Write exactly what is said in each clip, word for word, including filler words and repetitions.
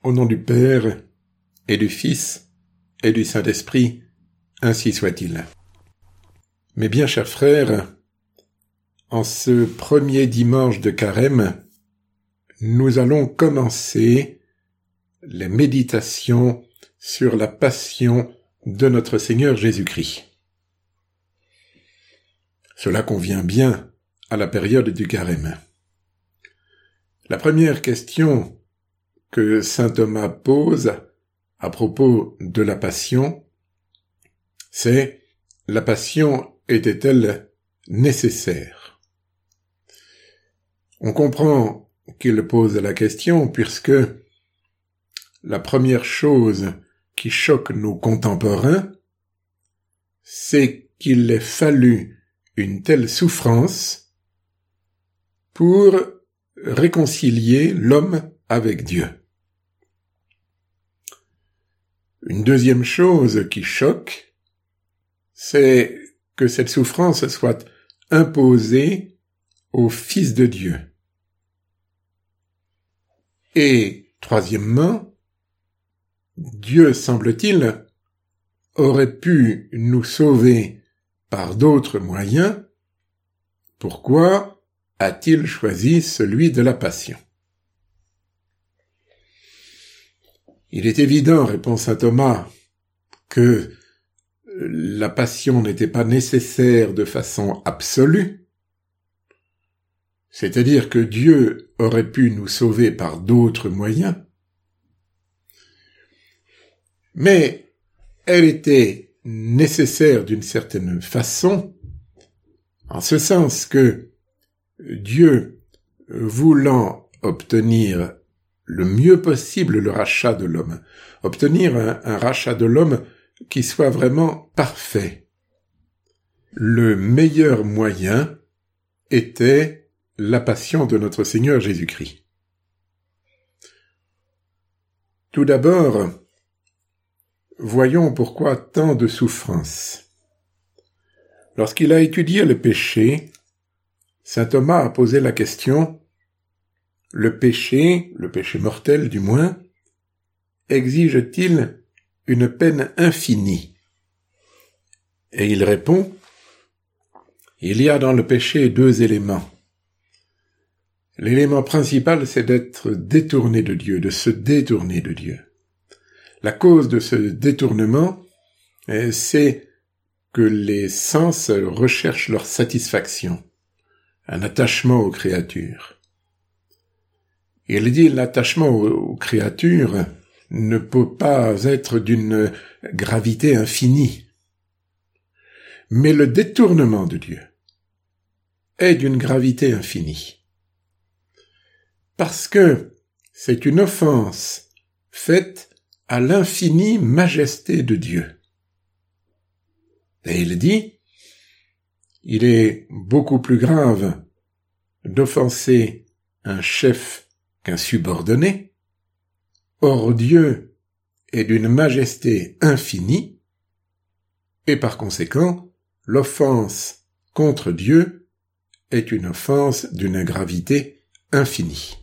Au nom du Père, et du Fils, et du Saint-Esprit, ainsi soit-il. Mes bien chers frères, en ce premier dimanche de Carême, nous allons commencer les méditations sur la passion de notre Seigneur Jésus-Christ. Cela convient bien à la période du Carême. La première question que saint Thomas pose à propos de la passion, c'est: la passion était-elle nécessaire? On comprend qu'il pose la question puisque la première chose qui choque nos contemporains, c'est qu'il ait fallu une telle souffrance pour réconcilier l'homme avec Dieu. Une deuxième chose qui choque, c'est que cette souffrance soit imposée au Fils de Dieu. Et, troisièmement, Dieu, semble-t-il, aurait pu nous sauver par d'autres moyens. Pourquoi a-t-il choisi celui de la passion? Il est évident, répond saint Thomas, que la passion n'était pas nécessaire de façon absolue, c'est-à-dire que Dieu aurait pu nous sauver par d'autres moyens, mais elle était nécessaire d'une certaine façon, en ce sens que Dieu, voulant obtenir le mieux possible le rachat de l'homme, obtenir un, un rachat de l'homme qui soit vraiment parfait, le meilleur moyen était la passion de notre Seigneur Jésus-Christ. Tout d'abord, voyons pourquoi tant de souffrance. Lorsqu'il a étudié le péché, saint Thomas a posé la question: le péché, le péché mortel du moins, exige-t-il une peine infinie? Et il répond: il y a dans le péché deux éléments. L'élément principal, c'est d'être détourné de Dieu, de se détourner de Dieu. La cause de ce détournement, c'est que les sens recherchent leur satisfaction, un attachement aux créatures. Il dit: l'attachement aux créatures ne peut pas être d'une gravité infinie, mais le détournement de Dieu est d'une gravité infinie, parce que c'est une offense faite à l'infinie majesté de Dieu. Et il dit: il est beaucoup plus grave d'offenser un chef qu'un subordonné. Or Dieu est d'une majesté infinie, et par conséquent, l'offense contre Dieu est une offense d'une gravité infinie.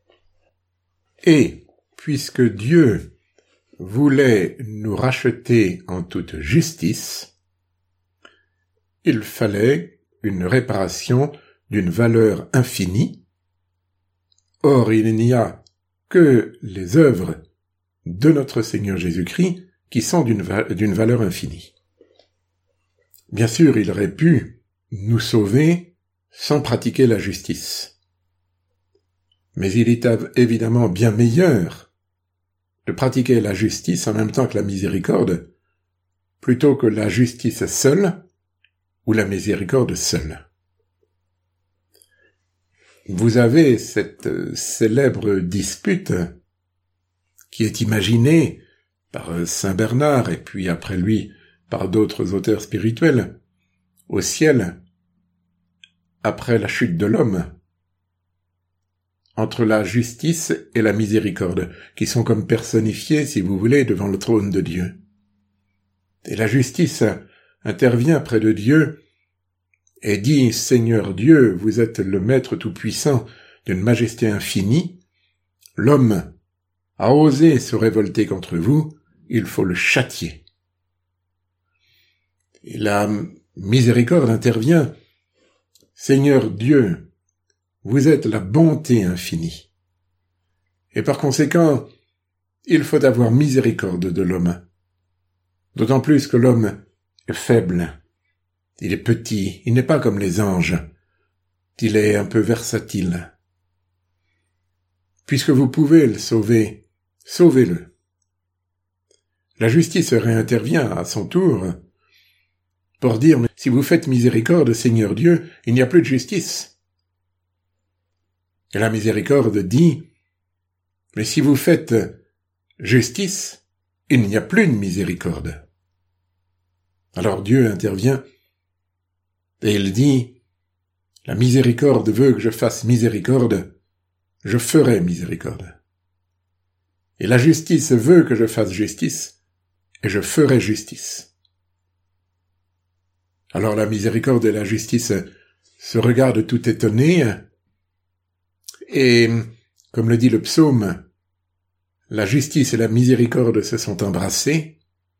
Et, puisque Dieu voulait nous racheter en toute justice, il fallait une réparation d'une valeur infinie. Or, il n'y a que les œuvres de notre Seigneur Jésus-Christ qui sont d'une, va- d'une valeur infinie. Bien sûr, il aurait pu nous sauver sans pratiquer la justice. Mais il est évidemment bien meilleur de pratiquer la justice en même temps que la miséricorde, plutôt que la justice seule ou la miséricorde seule. Vous avez cette célèbre dispute qui est imaginée par saint Bernard et puis après lui par d'autres auteurs spirituels au ciel après la chute de l'homme, entre la justice et la miséricorde, qui sont comme personnifiées, si vous voulez, devant le trône de Dieu. Et la justice intervient près de Dieu et dit: Seigneur Dieu, vous êtes le Maître tout-puissant d'une majesté infinie. L'homme a osé se révolter contre vous, il faut le châtier. Et la miséricorde intervient. Seigneur Dieu, vous êtes la bonté infinie. Et par conséquent, il faut avoir miséricorde de l'homme. D'autant plus que l'homme est faible. Il est petit, il n'est pas comme les anges. Il est un peu versatile. Puisque vous pouvez le sauver, sauvez-le. La justice réintervient à son tour pour dire, mais si vous faites miséricorde, Seigneur Dieu, il n'y a plus de justice. Et la miséricorde dit, mais si vous faites justice, il n'y a plus de miséricorde. Alors Dieu intervient et il dit, la miséricorde veut que je fasse miséricorde, je ferai miséricorde. Et la justice veut que je fasse justice, et je ferai justice. Alors la miséricorde et la justice se regardent tout étonnés, et, comme le dit le psaume, la justice et la miséricorde se sont embrassées.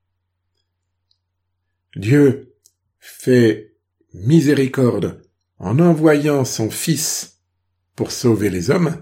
Dieu fait miséricorde en envoyant son Fils pour sauver les hommes,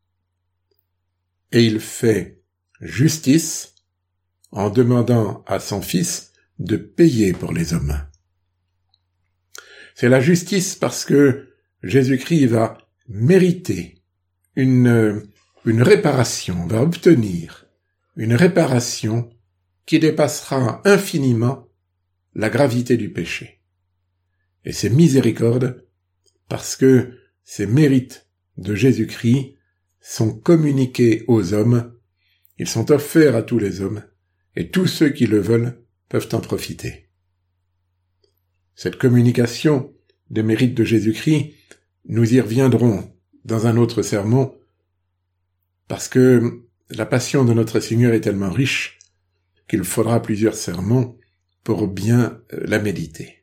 et il fait justice en demandant à son Fils de payer pour les hommes. C'est la justice parce que Jésus-Christ va mériter une, une réparation, va obtenir une réparation qui dépassera infiniment la gravité du péché. Et c'est miséricorde parce que ces mérites de Jésus-Christ sont communiqués aux hommes, ils sont offerts à tous les hommes, et tous ceux qui le veulent peuvent en profiter. Cette communication des mérites de Jésus-Christ, nous y reviendrons dans un autre sermon, parce que la passion de notre Seigneur est tellement riche qu'il faudra plusieurs sermons pour bien la méditer.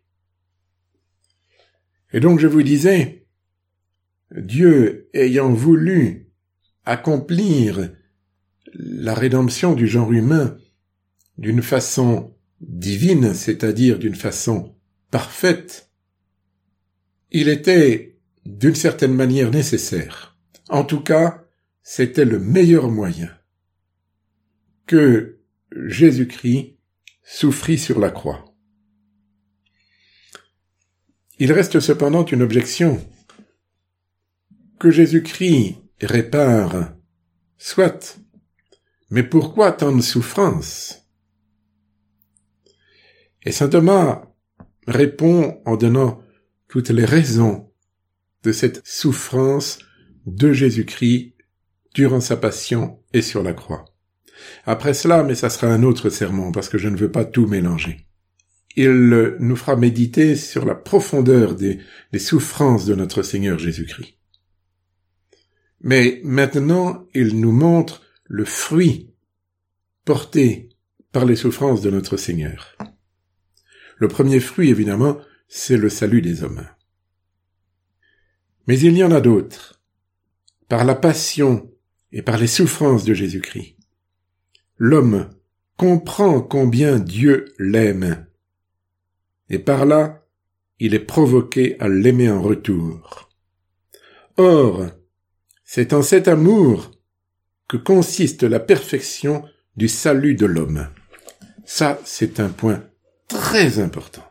Et donc je vous disais, Dieu ayant voulu accomplir la rédemption du genre humain d'une façon divine, c'est-à-dire d'une façon parfaite, il était d'une certaine manière nécessaire. En tout cas, c'était le meilleur moyen que Jésus-Christ souffrit sur la croix. Il reste cependant une objection. Que Jésus-Christ répare, soit, mais pourquoi tant de souffrance? Et saint Thomas répond en donnant toutes les raisons de cette souffrance de Jésus-Christ durant sa passion et sur la croix. Après cela, mais ça sera un autre sermon parce que je ne veux pas tout mélanger, il nous fera méditer sur la profondeur des, des souffrances de notre Seigneur Jésus-Christ. Mais maintenant, il nous montre le fruit porté par les souffrances de notre Seigneur. Le premier fruit, évidemment, c'est le salut des hommes. Mais il y en a d'autres. Par la passion et par les souffrances de Jésus-Christ, l'homme comprend combien Dieu l'aime. Et par là, il est provoqué à l'aimer en retour. Or, c'est en cet amour que consiste la perfection du salut de l'homme. Ça, c'est un point très important.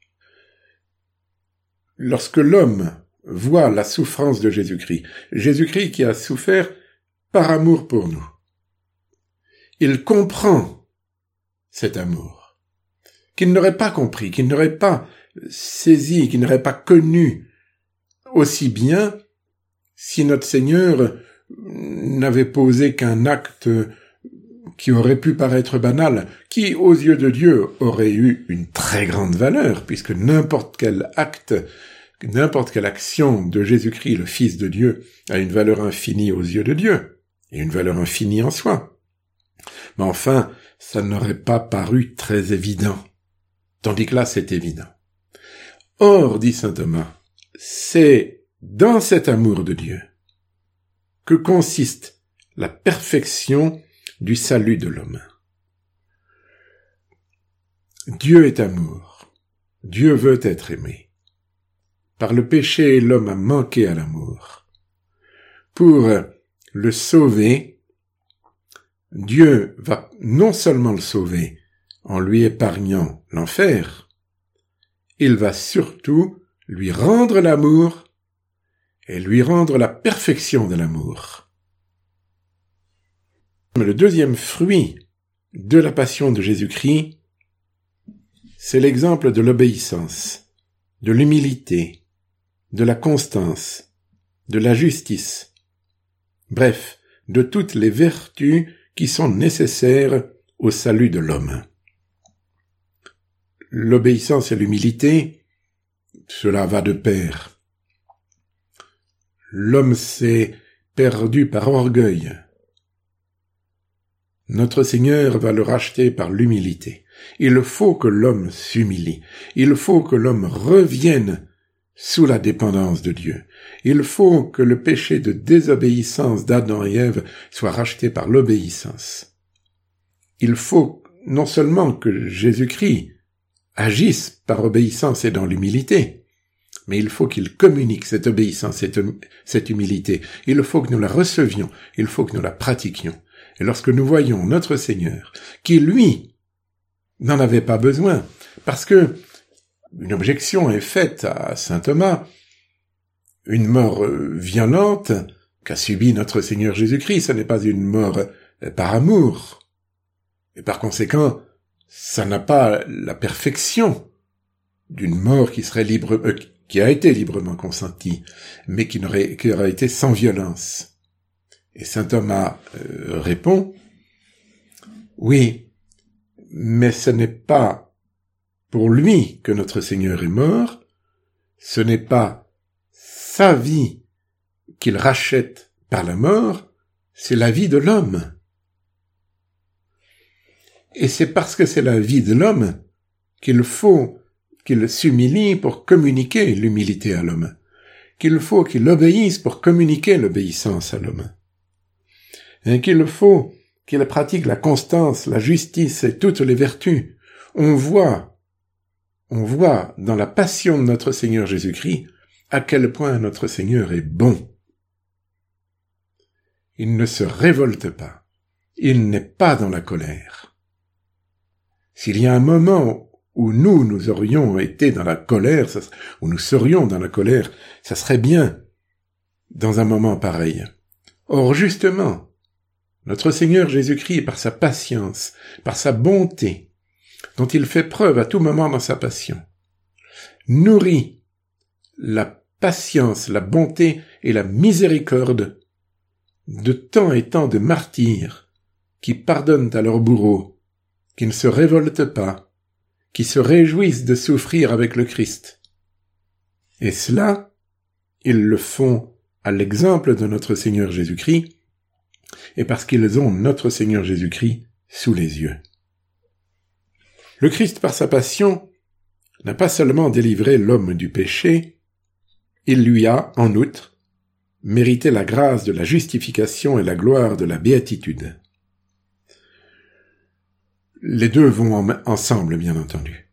Lorsque l'homme voit la souffrance de Jésus-Christ, Jésus-Christ qui a souffert par amour pour nous, il comprend cet amour, qu'il n'aurait pas compris, qu'il n'aurait pas saisi, qu'il n'aurait pas connu aussi bien si notre Seigneur n'avait posé qu'un acte qui aurait pu paraître banal, qui, aux yeux de Dieu, aurait eu une très grande valeur, puisque n'importe quel acte, n'importe quelle action de Jésus-Christ, le Fils de Dieu, a une valeur infinie aux yeux de Dieu, et une valeur infinie en soi. Mais enfin, ça n'aurait pas paru très évident, tandis que là, c'est évident. Or, dit saint Thomas, c'est dans cet amour de Dieu que consiste la perfection du salut de l'homme. Dieu est amour. Dieu veut être aimé. Par le péché, l'homme a manqué à l'amour. Pour le sauver, Dieu va non seulement le sauver en lui épargnant l'enfer, il va surtout lui rendre l'amour et lui rendre la perfection de l'amour. Le deuxième fruit de la passion de Jésus-Christ, c'est l'exemple de l'obéissance, de l'humilité, de la constance, de la justice, bref, de toutes les vertus qui sont nécessaires au salut de l'homme. L'obéissance et l'humilité, cela va de pair. L'homme s'est perdu par orgueil. Notre Seigneur va le racheter par l'humilité. Il faut que l'homme s'humilie. Il faut que l'homme revienne sous la dépendance de Dieu. Il faut que le péché de désobéissance d'Adam et Ève soit racheté par l'obéissance. Il faut non seulement que Jésus-Christ agisse par obéissance et dans l'humilité, mais il faut qu'il communique cette obéissance, cette, cette humilité. Il faut que nous la recevions, il faut que nous la pratiquions. Et lorsque nous voyons notre Seigneur, qui lui n'en avait pas besoin, parce que une objection est faite à saint Thomas, une mort violente qu'a subie notre Seigneur Jésus-Christ, ce n'est pas une mort par amour. Et par conséquent, ça n'a pas la perfection d'une mort qui serait libre, euh, qui a été librement consentie, mais qui n'aurait, qui aurait été sans violence. Et saint Thomas euh, répond, oui, mais ce n'est pas pour lui que notre Seigneur est mort, ce n'est pas sa vie qu'il rachète par la mort, c'est la vie de l'homme. Et c'est parce que c'est la vie de l'homme qu'il faut qu'il s'humilie pour communiquer l'humilité à l'homme, qu'il faut qu'il obéisse pour communiquer l'obéissance à l'homme, et qu'il faut qu'il pratique la constance, la justice et toutes les vertus. On voit, on voit dans la passion de notre Seigneur Jésus-Christ à quel point notre Seigneur est bon. Il ne se révolte pas, il n'est pas dans la colère. S'il y a un moment où nous, nous aurions été dans la colère, où nous serions dans la colère, ça serait bien dans un moment pareil. Or, justement, notre Seigneur Jésus-Christ, par sa patience, par sa bonté, dont il fait preuve à tout moment dans sa passion, nourrit la patience, la bonté et la miséricorde de tant et tant de martyrs qui pardonnent à leurs bourreaux, qui ne se révoltent pas, qui se réjouissent de souffrir avec le Christ. Et cela, ils le font à l'exemple de notre Seigneur Jésus-Christ, et parce qu'ils ont notre Seigneur Jésus-Christ sous les yeux. Le Christ, par sa passion, n'a pas seulement délivré l'homme du péché, il lui a, en outre, mérité la grâce de la justification et la gloire de la béatitude. Les deux vont en, ensemble, bien entendu.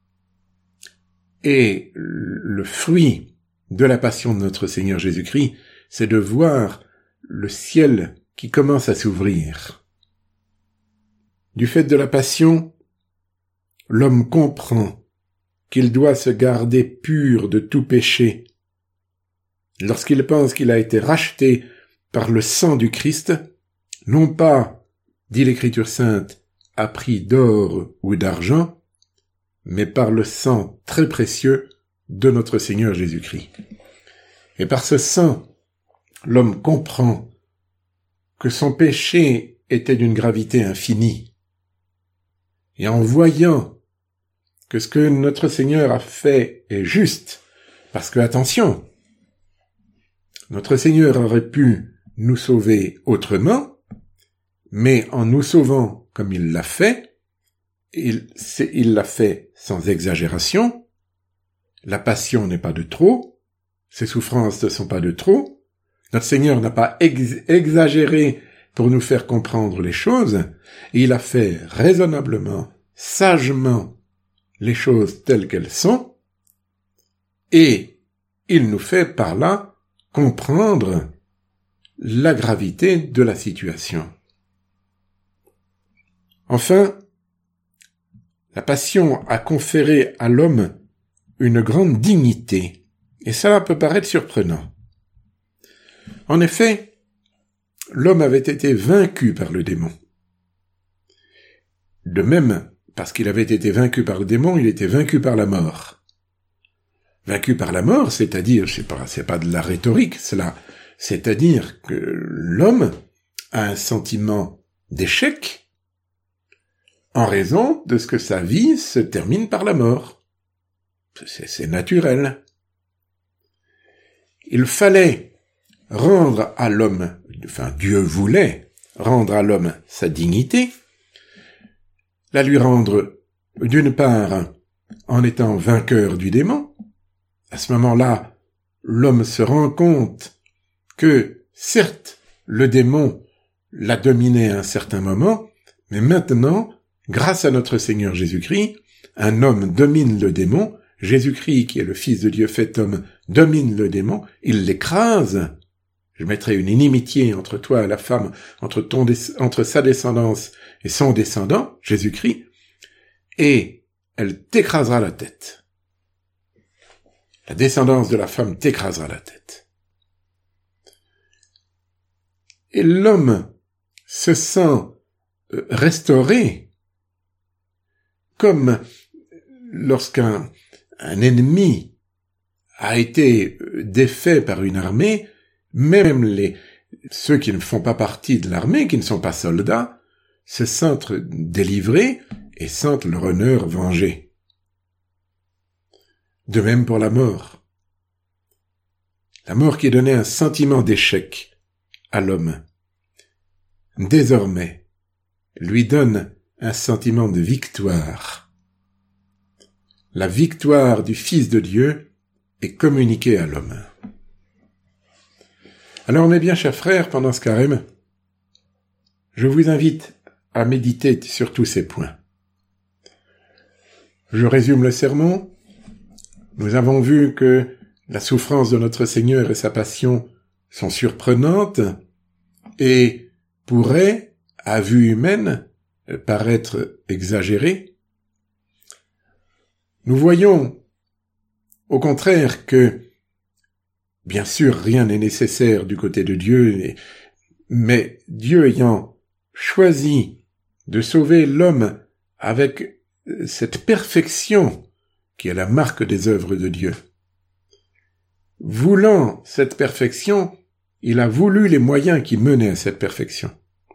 Et le fruit de la passion de notre Seigneur Jésus-Christ, c'est de voir le ciel qui commence à s'ouvrir. Du fait de la passion, l'homme comprend qu'il doit se garder pur de tout péché. Lorsqu'il pense qu'il a été racheté par le sang du Christ, non pas, dit l'Écriture sainte, à prix d'or ou d'argent, mais par le sang très précieux de notre Seigneur Jésus-Christ. Et par ce sang, l'homme comprend que son péché était d'une gravité infinie. Et en voyant que ce que notre Seigneur a fait est juste, parce que, attention, notre Seigneur aurait pu nous sauver autrement, mais en nous sauvant comme il l'a fait, il, il l'a fait sans exagération, la passion n'est pas de trop, ses souffrances ne sont pas de trop, notre Seigneur n'a pas ex- exagéré pour nous faire comprendre les choses, et il a fait raisonnablement, sagement, les choses telles qu'elles sont, et il nous fait par là comprendre la gravité de la situation. Enfin, la passion a conféré à l'homme une grande dignité, et cela peut paraître surprenant. En effet, l'homme avait été vaincu par le démon. De même, parce qu'il avait été vaincu par le démon, il était vaincu par la mort. Vaincu par la mort, c'est-à-dire, c'est pas, c'est pas de la rhétorique, cela, c'est-à-dire que l'homme a un sentiment d'échec en raison de ce que sa vie se termine par la mort. C'est, c'est naturel. Il fallait rendre à l'homme, enfin Dieu voulait rendre à l'homme sa dignité, la lui rendre d'une part en étant vainqueur du démon. À ce moment-là, l'homme se rend compte que, certes, le démon l'a dominé à un certain moment, mais maintenant, grâce à notre Seigneur Jésus-Christ, un homme domine le démon, Jésus-Christ, qui est le Fils de Dieu fait homme, domine le démon, il l'écrase. Je mettrai une inimitié entre toi et la femme, entre, ton, entre sa descendance et son descendant, Jésus-Christ, et elle t'écrasera la tête. La descendance de la femme t'écrasera la tête. Et l'homme se sent restauré, comme lorsqu'un un ennemi a été défait par une armée, même les ceux qui ne font pas partie de l'armée, qui ne sont pas soldats, se sentent délivrés et sentent leur honneur vengé. De même pour la mort. La mort qui donnait un sentiment d'échec à l'homme, désormais, lui donne un sentiment de victoire. La victoire du Fils de Dieu est communiquée à l'homme. Alors, mes bien chers frères, pendant ce carême, je vous invite à méditer sur tous ces points. Je résume le sermon. Nous avons vu que la souffrance de notre Seigneur et sa passion sont surprenantes et pourraient, à vue humaine, paraître exagérées. Nous voyons, au contraire, que, bien sûr, rien n'est nécessaire du côté de Dieu, mais Dieu ayant choisi de sauver l'homme avec cette perfection qui est la marque des œuvres de Dieu, voulant cette perfection, il a voulu les moyens qui menaient à cette perfection.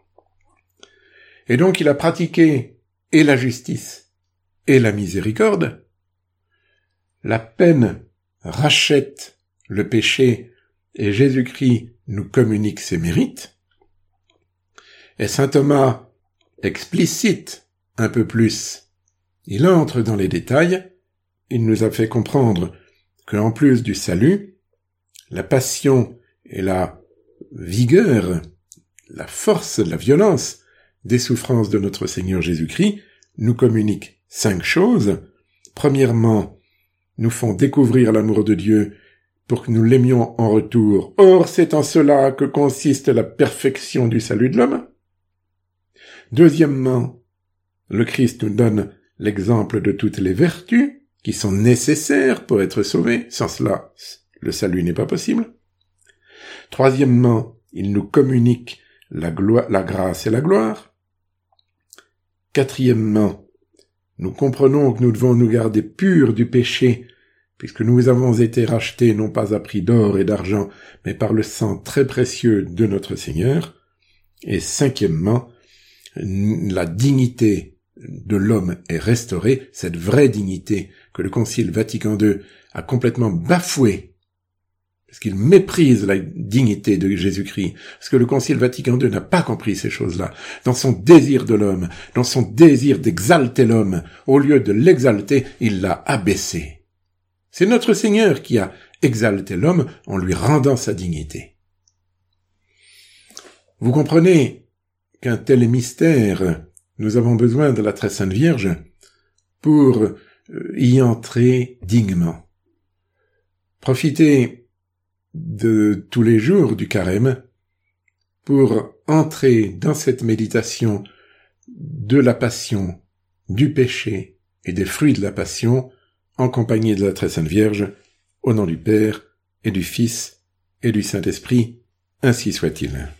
Et donc il a pratiqué et la justice et la miséricorde. La peine rachète le péché et Jésus-Christ nous communique ses mérites. Et saint Thomas explicite un peu plus. Il entre dans les détails. Il nous a fait comprendre qu'en plus du salut, la passion et la vigueur, la force, la violence des souffrances de notre Seigneur Jésus-Christ nous communiquent cinq choses. Premièrement, nous font découvrir l'amour de Dieu pour que nous l'aimions en retour. Or, c'est en cela que consiste la perfection du salut de l'homme. Deuxièmement, le Christ nous donne l'exemple de toutes les vertus qui sont nécessaires pour être sauvés. Sans cela, le salut n'est pas possible. Troisièmement, il nous communique la, gloire, la grâce et la gloire. Quatrièmement, nous comprenons que nous devons nous garder purs du péché, puisque nous avons été rachetés non pas à prix d'or et d'argent, mais par le sang très précieux de notre Seigneur. Et cinquièmement, la dignité de l'homme est restaurée, cette vraie dignité que le Concile Vatican deux a complètement bafouée, parce qu'il méprise la dignité de Jésus-Christ, parce que le Concile Vatican deux n'a pas compris ces choses-là. Dans son désir de l'homme, dans son désir d'exalter l'homme, au lieu de l'exalter, il l'a abaissé. C'est notre Seigneur qui a exalté l'homme en lui rendant sa dignité. Vous comprenez qu'un tel mystère, nous avons besoin de la très sainte Vierge pour y entrer dignement. Profitez de tous les jours du carême pour entrer dans cette méditation de la passion, du péché et des fruits de la passion, en compagnie de la très sainte Vierge, au nom du Père et du Fils et du Saint-Esprit, ainsi soit-il.